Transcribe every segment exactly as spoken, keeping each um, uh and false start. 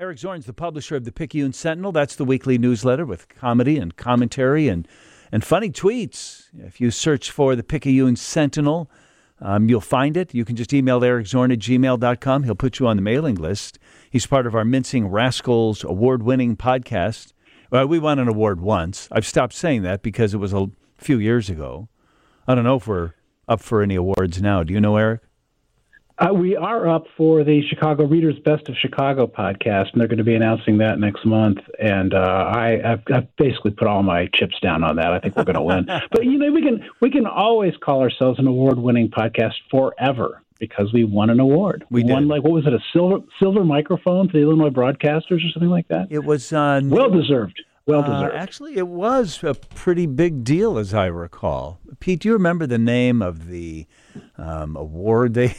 Eric Zorn's the publisher of the Picayune Sentinel. That's the weekly newsletter with comedy and commentary and, and funny tweets. If you search for the Picayune Sentinel, um, you'll find it. You can just email Eric Zorn at gmail dot com. He'll put you on the mailing list. He's part of our Mincing Rascals award-winning podcast. Well, we won an award once. I've stopped saying that because it was a few years ago. I don't know if we're up for any awards now. Do you know, Eric? Uh, we are up for the Chicago Readers Best of Chicago podcast, and they're going to be announcing that next month. And uh, I, I've, I've basically put all my chips down on that. I think we're going to win. But you know, we can we can always call ourselves an award-winning podcast forever because we won an award. We, we won, did. like, what was it, a silver silver microphone for the Illinois Broadcasters or something like that? It was uh, well deserved. Well deserved. Uh, actually, it was a pretty big deal, as I recall. Pete, do you remember the name of the um, award they?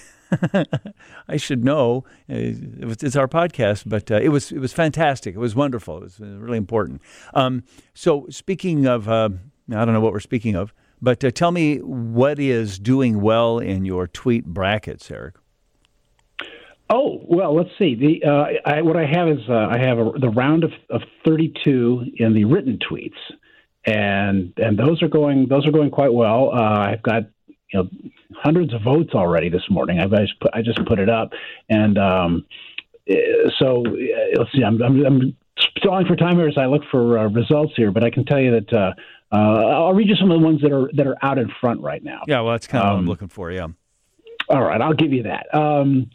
I should know. It was, it's our podcast, but uh, it was it was fantastic. It was wonderful. It was really important. Um, so speaking of, uh, I don't know what we're speaking of, but uh, tell me what is doing well in your tweet brackets, Eric. Oh, well, let's see. The uh, I, what I have is uh, I have a, the round of, of thirty-two in the written tweets, and and those are going those are going quite well. Uh, I've got you know hundreds of votes already this morning. I've I just put, I just put it up, and um, so uh, let's see. I'm, I'm I'm stalling for time here as I look for uh, results here, but I can tell you that uh, uh, I'll read you some of the ones that are that are out in front right now. Yeah, well, that's kind of um, what I'm looking for. Yeah. All right, I'll give you that. Um,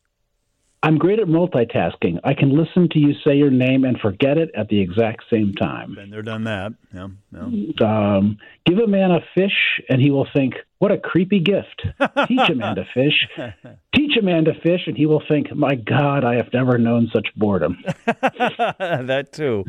I'm great at multitasking. I can listen to you say your name and forget it at the exact same time. Been there, done that. Yeah, yeah. Um, give a man a fish, and he will think, what a creepy gift. Teach a man to fish. Teach a man to fish, and he will think, my God, I have never known such boredom. That too.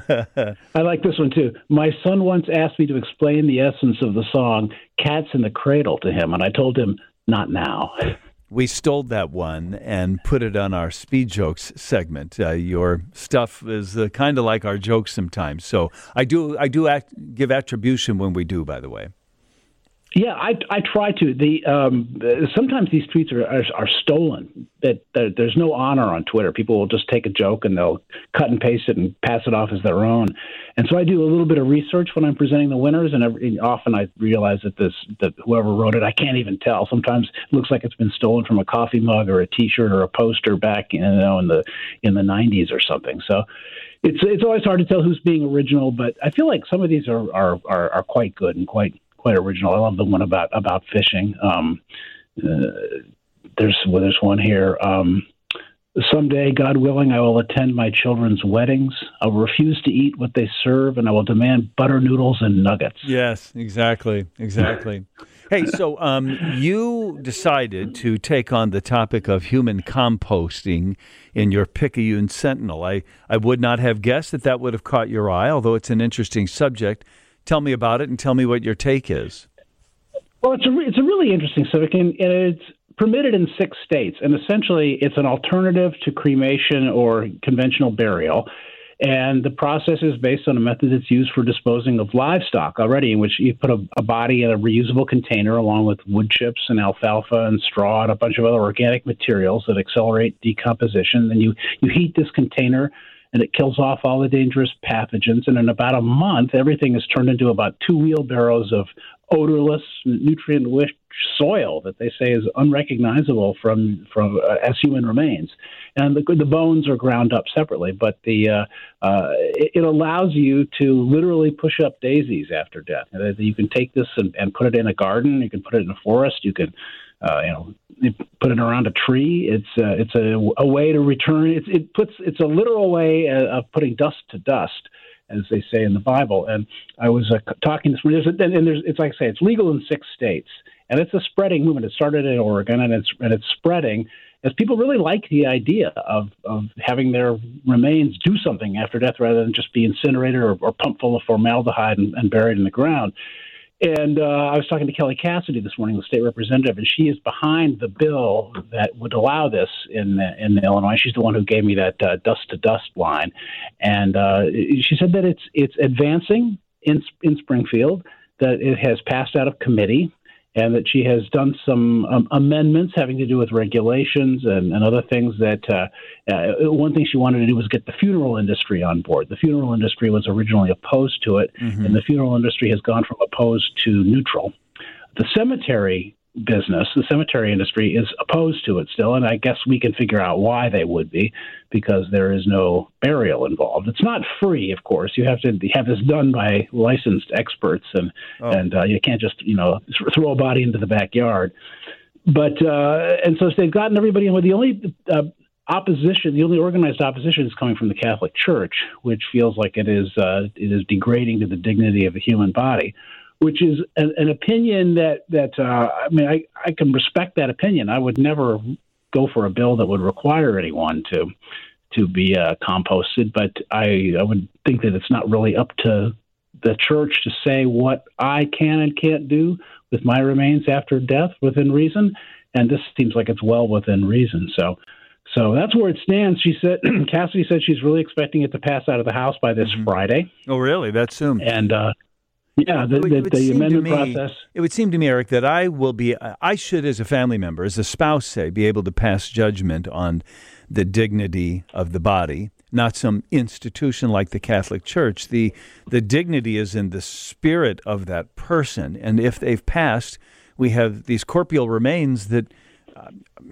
I like this one, too. My son once asked me to explain the essence of the song Cats in the Cradle to him, and I told him, not now. We stole that one and put it on our Speed Jokes segment. Uh, your stuff is uh, kind of like our jokes sometimes. So I do I do act, give attribution when we do, by the way. Yeah, I, I try to. The um, sometimes these tweets are are, are stolen. That, that there's no honor on Twitter. People will just take a joke and they'll cut and paste it and pass it off as their own. And so I do a little bit of research when I'm presenting the winners, and, every, and often I realize that this that whoever wrote it, I can't even tell. Sometimes it looks like it's been stolen from a coffee mug or a T-shirt or a poster back you know in the in the nineties or something. So. It's it's always hard to tell who's being original, but I feel like some of these are are, are, are quite good and quite quite original. I love the one about about fishing. Um, uh, there's well, there's one here. Um, Someday, God willing, I will attend my children's weddings. I will refuse to eat what they serve, and I will demand butter noodles and nuggets. Yes, exactly, exactly. Hey, so um, you decided to take on the topic of human composting in your Picayune Sentinel. I, I would not have guessed that that would have caught your eye, although it's an interesting subject. Tell me about it and tell me what your take is. Well, it's a, it's a really interesting subject, and, and it's permitted in six states. And essentially, it's an alternative to cremation or conventional burial. And the process is based on a method that's used for disposing of livestock already, in which you put a, a body in a reusable container along with wood chips and alfalfa and straw and a bunch of other organic materials that accelerate decomposition. Then you, you heat this container, and it kills off all the dangerous pathogens. And in about a month, everything is turned into about two wheelbarrows of odorless, nutrient-rich soil that they say is unrecognizable from from uh, as human remains. And the the bones are ground up separately, but the uh, uh, it, it allows you to literally push up daisies after death. You can take this and, and put it in a garden. You can put it in a forest. You can uh, you know put it around a tree. It's uh, it's a, a way to return. It's it puts it's a literal way of putting dust to dust, as they say in the Bible. And I was uh, talking this morning, there's a, and there's, it's like I say, it's legal in six states, and it's a spreading movement. It started in Oregon, and it's and it's spreading as people really like the idea of, of having their remains do something after death rather than just be incinerated or, or pumped full of formaldehyde and, and buried in the ground. And uh, I was talking to Kelly Cassidy this morning, the state representative, and she is behind the bill that would allow this in in Illinois. She's the one who gave me that uh, dust to dust line, and uh, she said that it's it's advancing in in Springfield, that it has passed out of committee, and that she has done some um, amendments having to do with regulations and, and other things that uh, uh, one thing she wanted to do was get the funeral industry on board. The funeral industry was originally opposed to it, mm-hmm. and the funeral industry has gone from opposed to neutral. The cemetery business, the cemetery industry is opposed to it still, and I guess we can figure out why they would be, because there is no burial involved. It's not free, of course. You have to have this done by licensed experts, and oh. and uh, you can't just you know throw a body into the backyard. But uh, and so they've gotten everybody in. With the only uh, opposition, the only organized opposition is coming from the Catholic Church, which feels like it is uh, it is degrading to the dignity of the human body. Which is an, an opinion that that uh, I mean, I, I can respect that opinion. I would never go for a bill that would require anyone to to be uh, composted, but I, I would think that it's not really up to the church to say what I can and can't do with my remains after death within reason, and this seems like it's well within reason. So, so that's where it stands. She said, Cassidy said she's really expecting it to pass out of the House by this mm-hmm. Friday. Oh, really? That's soon. And. Uh, Yeah, the, the, the amendment me, process. It would seem to me, Eric, that I will be, I should, as a family member, as a spouse, say, be able to pass judgment on the dignity of the body, not some institution like the Catholic Church. The the dignity is in the spirit of that person, and if they've passed, we have these corporeal remains that uh,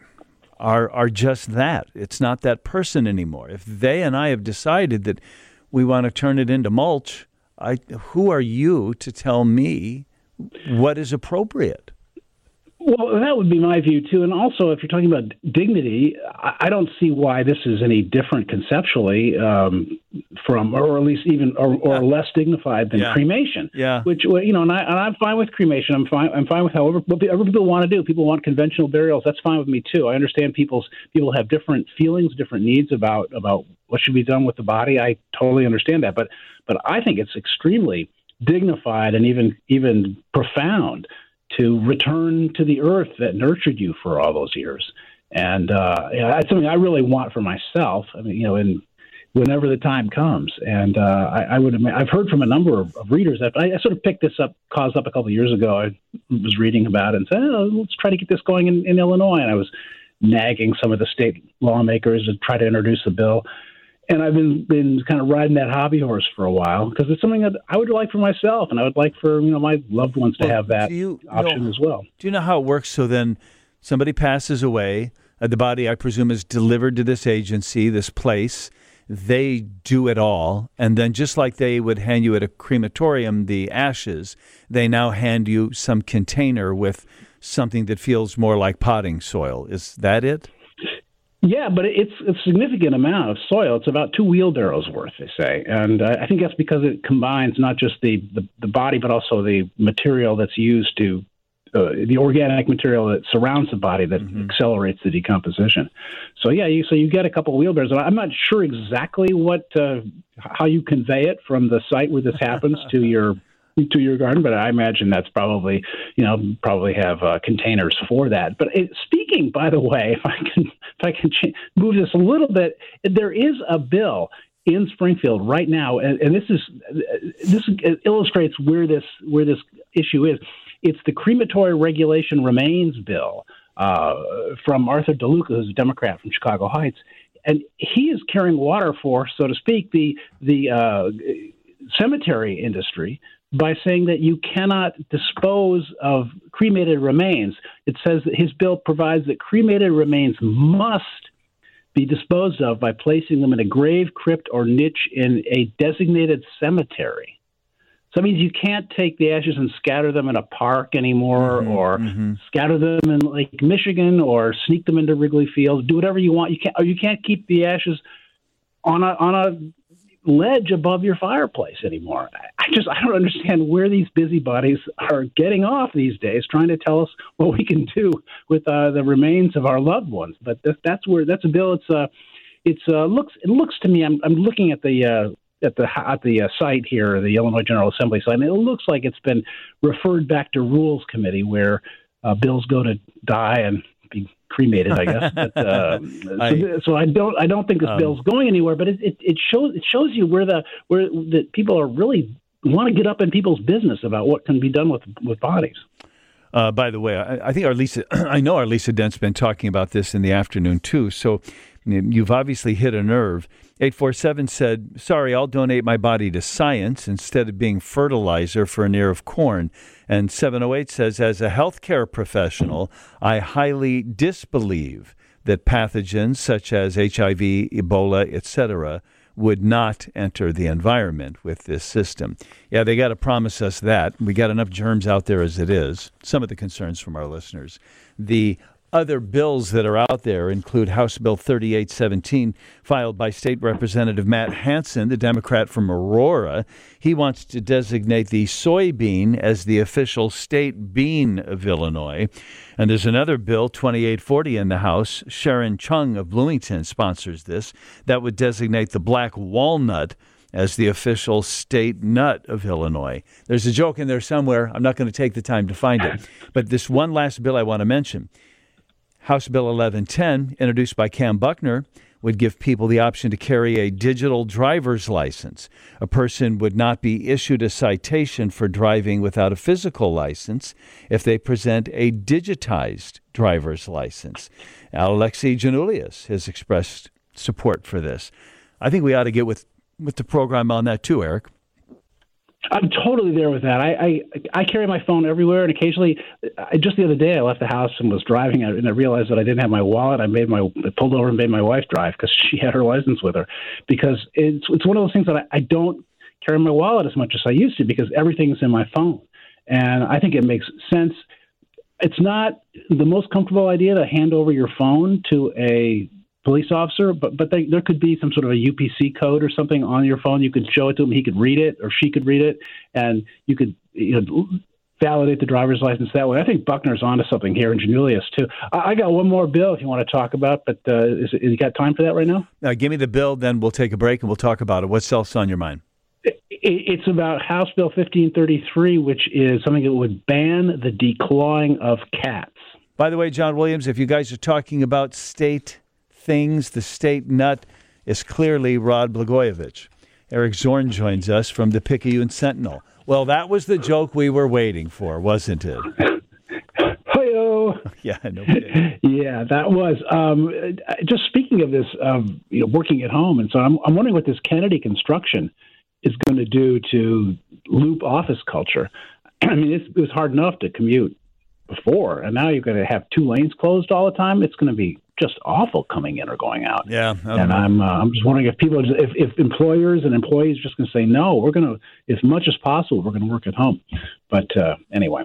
are are just that. It's not that person anymore. If they and I have decided that we want to turn it into mulch, I, who are you to tell me what is appropriate? Well, that would be my view, too. And also, if you're talking about dignity, I don't see why this is any different conceptually um, from, or at least even, or, or yeah. less dignified than yeah. cremation. Yeah. Which, you know, and, I, and I'm fine with cremation. I'm fine. I'm fine with however whatever people want to do. People want conventional burials. That's fine with me, too. I understand people's people have different feelings, different needs about about what should be done with the body. I totally understand that. But but I think it's extremely dignified and even even profound to return to the earth that nurtured you for all those years. And uh, you know, that's something I really want for myself. I mean, you know, and whenever the time comes. And uh, I, I would I've heard from a number of, of readers. I, I sort of picked this up, caused up a couple of years ago. I was reading about it and said, oh, let's try to get this going in, in Illinois. And I was nagging some of the state lawmakers to try to introduce the bill. And I've been, been kind of riding that hobby horse for a while because it's something that I would like for myself, and I would like for you know my loved ones to well, have that you, option know, as well. Do you know how it works? So then somebody passes away, uh, the body, I presume, is delivered to this agency, this place. They do it all, and then just like they would hand you at a crematorium the ashes, they now hand you some container with something that feels more like potting soil. Is that it? Yeah, but it's a significant amount of soil. It's about two wheelbarrows worth, they say. And uh, I think that's because it combines not just the, the, the body, but also the material that's used to, uh, the organic material that surrounds the body that mm-hmm. accelerates the decomposition. So, yeah, you, so you get a couple of wheelbarrows. And I'm not sure exactly what, uh, how you convey it from the site where this happens to your to your garden, but I imagine that's probably, you know, probably have uh, containers for that. But it, speaking, by the way, if I can, if I can ch- move this a little bit, there is a bill in Springfield right now, and, and this is this illustrates where this where this issue is. It's the Crematory Regulation Remains Bill uh, from Arthur DeLuca, who's a Democrat from Chicago Heights, and he is carrying water for, so to speak, the the uh, cemetery industry by saying that you cannot dispose of cremated remains. It says that his bill provides that cremated remains must be disposed of by placing them in a grave, crypt, or niche in a designated cemetery. So that means you can't take the ashes and scatter them in a park anymore, mm-hmm, or mm-hmm. scatter them in Lake Michigan, or sneak them into Wrigley Field. Do whatever you want. You can't, or you can't keep the ashes on a on a ledge above your fireplace anymore. I just I don't understand where these busybodies are getting off these days, trying to tell us what we can do with uh, the remains of our loved ones. But that's, that's where that's a bill. It's uh, it's uh, looks it looks to me. I'm I'm looking at the uh, at the at the uh, site here, the Illinois General Assembly site, and it looks like it's been referred back to Rules Committee, where uh, bills go to die and be cremated, I guess. But, uh, I, so, so I don't, I don't think this um, bill's going anywhere. But it, it, it shows, it shows you where the where the people are really want to get up in people's business about what can be done with with bodies. Uh, by the way, I, I think our Lisa, I know our Lisa Dent's been talking about this in the afternoon too. So you've obviously hit a nerve. eight four seven said, sorry, I'll donate my body to science instead of being fertilizer for an ear of corn. And seven oh eight says, as a healthcare professional, I highly disbelieve that pathogens such as H I V, Ebola, et cetera, would not enter the environment with this system. Yeah, they got to promise us that. We got enough germs out there as it is. Some of the concerns from our listeners. The other bills that are out there include House Bill thirty-eight seventeen, filed by State Representative Matt Hansen, the Democrat from Aurora. He wants to designate the soybean as the official state bean of Illinois. And there's another bill, twenty-eight forty, in the House. Sharon Chung of Bloomington sponsors this. That would designate the black walnut as the official state nut of Illinois. There's a joke in there somewhere. I'm not going to take the time to find it. But this one last bill I want to mention. House Bill eleven ten, introduced by Cam Buckner, would give people the option to carry a digital driver's license. A person would not be issued a citation for driving without a physical license if they present a digitized driver's license. Alexei Janulius has expressed support for this. I think we ought to get with, with the program on that too, Eric. I'm totally there with that. I, I I carry my phone everywhere, and occasionally, I, just the other day, I left the house and was driving, and I realized that I didn't have my wallet. I made my I pulled over and made my wife drive because she had her license with her. Because it's it's one of those things that I, I don't carry my wallet as much as I used to because everything's in my phone, and I think it makes sense. It's not the most comfortable idea to hand over your phone to a police officer, but but they, there could be some sort of a U P C code or something on your phone. You could show it to him, he could read it, or she could read it, and you could you know, validate the driver's license that way. I think Buckner's onto something here, and Janulius too. I, I got one more bill if you want to talk about, but uh, is, is you got time for that right now? Now, give me the bill, then we'll take a break and we'll talk about it. What's else on your mind? It, it's about House Bill fifteen thirty-three, which is something that would ban the declawing of cats. By the way, John Williams, if you guys are talking about state things, the state nut is clearly Rod Blagojevich. Eric Zorn joins us from the Picayune Sentinel. Well, that was the joke we were waiting for, wasn't it? Hi-yo. Yeah, no kidding. Yeah, that was. Um, just speaking of this, um, you know, working at home, and so I'm, I'm wondering what this Kennedy construction is going to do to loop office culture. I mean, it's, it was hard enough to commute before, and now you're going to have two lanes closed all the time. It's going to be just awful coming in or going out. Yeah, and know. I'm uh, I'm just wondering if people, if, if employers and employees are just going to say no, we're going to, as much as possible, we're going to work at home. But uh, anyway,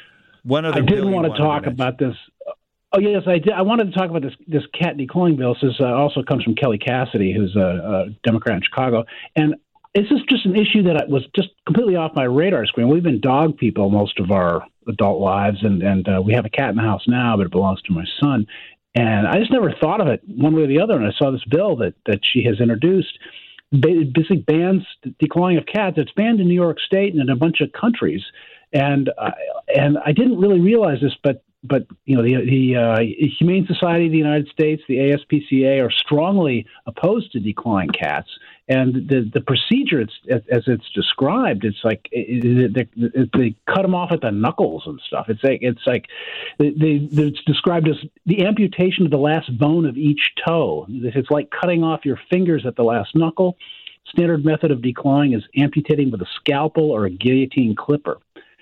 one other I didn't want to talk about this. Oh yes, I did. I wanted to talk about this this cat declawing bill. This uh, also comes from Kelly Cassidy, who's a, a Democrat in Chicago, and this is just an issue that was just completely off my radar screen. We've been dog people most of our adult lives, and and uh, we have a cat in the house now, but it belongs to my son. And I just never thought of it one way or the other. And I saw this bill that, that she has introduced, basically bans declawing of cats. It's banned in New York State and in a bunch of countries. And uh, and I didn't really realize this, but but you know the the uh, Humane Society of the United States, the A S P C A, are strongly opposed to declawing cats. And the the procedure, it's, as it's described, it's like it, it, it, they cut them off at the knuckles and stuff. It's like it's like they, they, it's described as the amputation of the last bone of each toe. It's like cutting off your fingers at the last knuckle. Standard method of declawing is amputating with a scalpel or a guillotine clipper,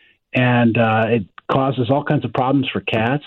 and uh, it causes all kinds of problems for cats.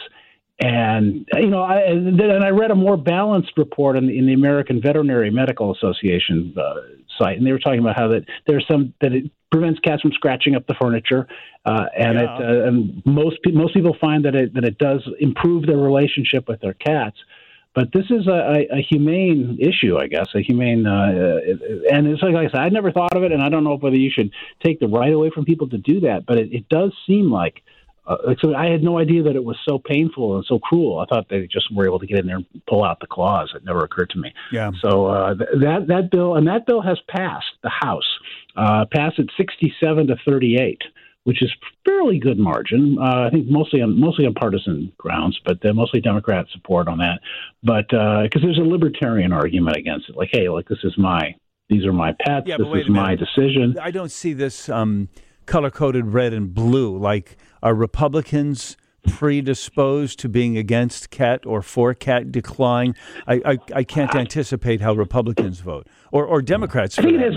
And, you know, I, and I read a more balanced report in the, in the American Veterinary Medical Association uh, site, and they were talking about how that there's some that it prevents cats from scratching up the furniture, uh, and yeah. it uh, and most most people find that it that it does improve their relationship with their cats. But this is a, a, a humane issue, I guess, a humane, uh, and it's like I said, I'd never thought of it, and I don't know whether you should take the right away from people to do that, but it, it does seem like. Uh, so I had no idea that it was so painful and so cruel. I thought they just were able to get in there and pull out the claws. It never occurred to me. Yeah. So uh, th- that that bill and that bill has passed the House, uh, passed at sixty-seven to thirty-eight, which is fairly good margin. Uh, I think mostly on mostly on partisan grounds, but uh, mostly Democrat support on that. But because uh, there's a libertarian argument against it, like, hey, like this is my these are my pets. Yeah, this is my decision. I don't see this. Um... color-coded red and blue. Like, are Republicans predisposed to being against cat or for cat decline? I, I, I can't anticipate how Republicans vote or, or Democrats. I think it is.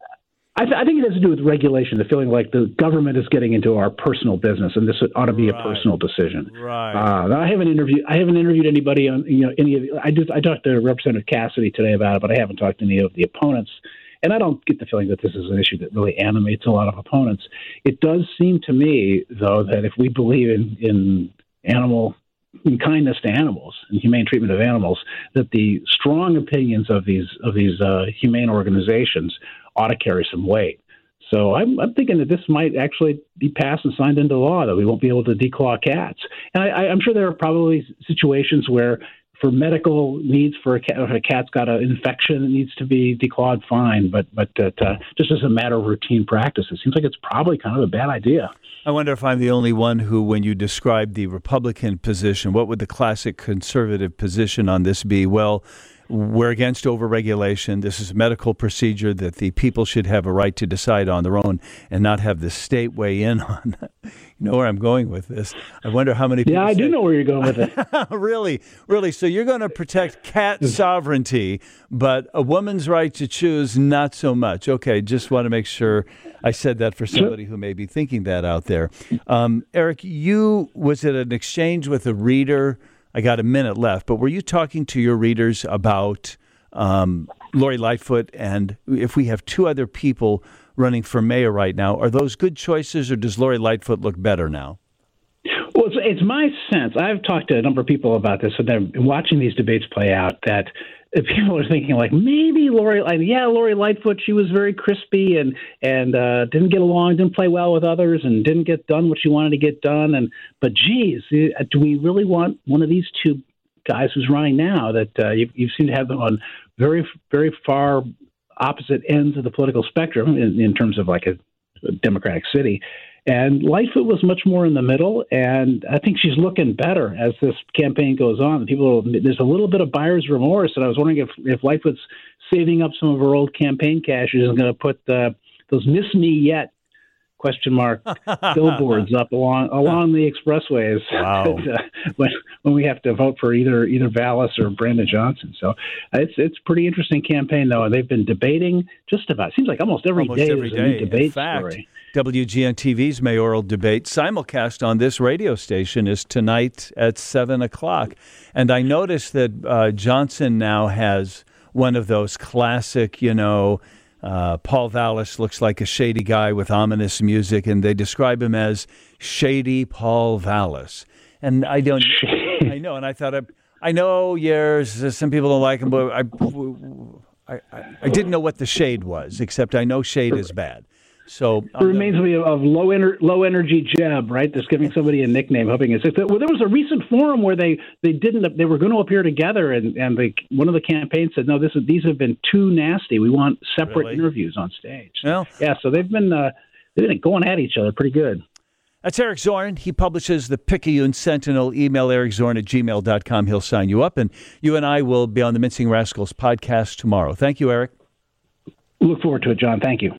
I, th- I think it has to do with regulation, the feeling like the government is getting into our personal business, and this ought to be right. a personal decision. Right. Uh, I haven't interviewed. I haven't interviewed anybody on you know any of. The, I did. I talked to Representative Cassidy today about it, but I haven't talked to any of the opponents. And I don't get the feeling that this is an issue that really animates a lot of opponents. It does seem to me, though, that if we believe in in animal in kindness to animals and humane treatment of animals, that the strong opinions of these of these uh, humane organizations ought to carry some weight. So I'm, I'm thinking that this might actually be passed and signed into law, that we won't be able to declaw cats. And I, I'm sure there are probably situations where for medical needs, for a cat, if a cat's got an infection that needs to be declawed, fine. But but uh, just as a matter of routine practice, it seems like it's probably kind of a bad idea. I wonder if I'm the only one who, when you describe the Republican position, what would the classic conservative position on this be? Well, we're against overregulation. This is a medical procedure that the people should have a right to decide on their own and not have the state weigh in on. You know where I'm going with this. I wonder how many people Yeah, I say, do know where you're going with it. Really? Really? So you're going to protect cat sovereignty, but a woman's right to choose, not so much. Okay, just want to make sure I said that for somebody who may be thinking that out there. Um, Eric, you, was it an exchange with a reader? I got a minute left, but were you talking to your readers about um, Lori Lightfoot? And if we have two other people running for mayor right now, are those good choices, or does Lori Lightfoot look better now? Well, it's, it's my sense. I've talked to a number of people about this, and they're watching these debates play out, that people are thinking like maybe Lori, like, yeah, Lori Lightfoot, she was very crispy and and uh, didn't get along, didn't play well with others, and didn't get done what she wanted to get done. And but geez, do we really want one of these two guys who's running now that uh, you you seem to have them on very very far opposite ends of the political spectrum in, in terms of like a, a Democratic city? And Lightfoot was much more in the middle, and I think she's looking better as this campaign goes on. People, there's a little bit of buyer's remorse, and I was wondering if, if Lightfoot's saving up some of her old campaign cash and going to put uh, those "Miss Me Yet?" question mark billboards up along along the expressways. Wow. when when we have to vote for either either Vallis or Brandon Johnson. So it's it's a pretty interesting campaign, though. They've been debating just about. It seems like almost every almost day every there's day. a new debate In fact, story. W G N T V's mayoral debate simulcast on this radio station is tonight at seven o'clock. And I noticed that uh, Johnson now has one of those classic, you know, uh, Paul Vallis looks like a shady guy with ominous music, and they describe him as Shady Paul Vallis. And I don't, I know, and I thought, I, I know, yes, some people don't like him, but I, I, I didn't know what the shade was, except I know shade is bad. So it reminds me of, of low ener- low energy Jeb, right? Just giving somebody a nickname, hoping it's. Well, there was a recent forum where they, they didn't. They were going to appear together, and and they, one of the campaigns said, no, this is these have been too nasty. We want separate Really? interviews on stage. Well, yeah, so they've been uh, they've been going at each other pretty good. That's Eric Zorn. He publishes the Picayune Sentinel. Email eric zorn at gmail dot com. He'll sign you up, and you and I will be on the Mincing Rascals podcast tomorrow. Thank you, Eric. Look forward to it, John. Thank you.